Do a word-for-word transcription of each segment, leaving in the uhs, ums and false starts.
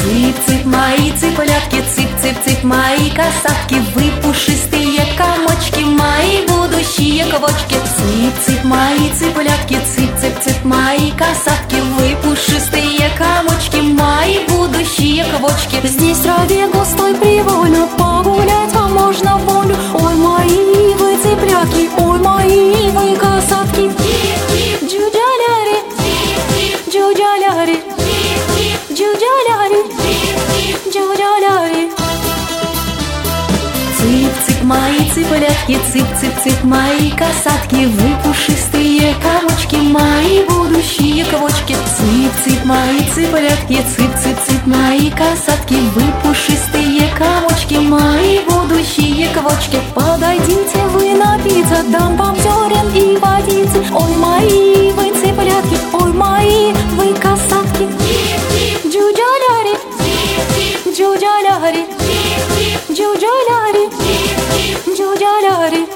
Цып-цып, мои цыплятки, цып-цып-цып, мои касатки, вы пушистые комочки, мои будущие квочки. Цып-цып, мои цыплятки, цып-цып-цып, мои касатки, вы пушистые комочки, мои будущие квочки. Здесь в траве густой привольно погулять, а можно волю. Ой, мои вы цыплятки, ой, мои вы касатки. Джуджаляри, джуджаляри, джуджаляри, джуджаляри. Цып-цып, мои цыплятки, цып-цып-цып, мои касатки, вы пушистые комочки, мои будущие квочки. Цып-цып, мои цыплятки, цып-цып-цып, мои касатки, вы пушистые комочки, мои будущие квочки. Подойдите вы напиться, дам вам зерен и водицы. Ой, мои вы цыплятки, ой, мои вы касатки. Джуджаляри, джуджаляри, джуджаляри, джуджаляри.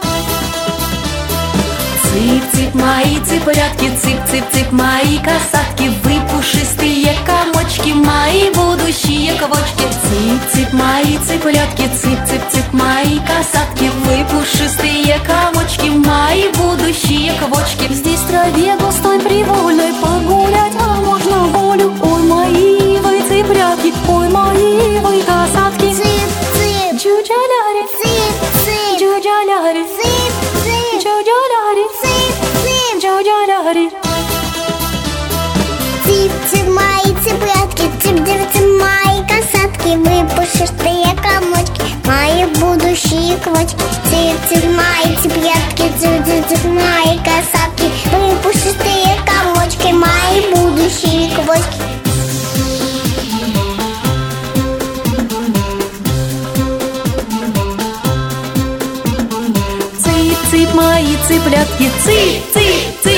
Цып-цып, мои цыплятки, цып-цып-цып, мои касатки, вы пушистые комочки, мои будущие квочки. Цып-цып, мои цыплятки, цып-цып-цып, мои касатки, вы пушистые комочки, мои будущие квочки. Здесь в траве густой привольной погулять, а можно волю. Ой, мои вы цыплятки, ой, мои вы касатки. Цып-цып, Джуджаляри, цып-цып, джуджаляри, цып-цып, джуджаляри, цып-цып. джуджаляри. Цып-цып, мои цыплятки, цып-цып, мои касатки, вы пушистые комочки, мои будущие квочки. Цып-цып, мои цыплятки, цып-цып, мои касатки, вы пушистые комочки, мои будущие квочки. Цып-цып, мои цыплятки, цып-цып-цып.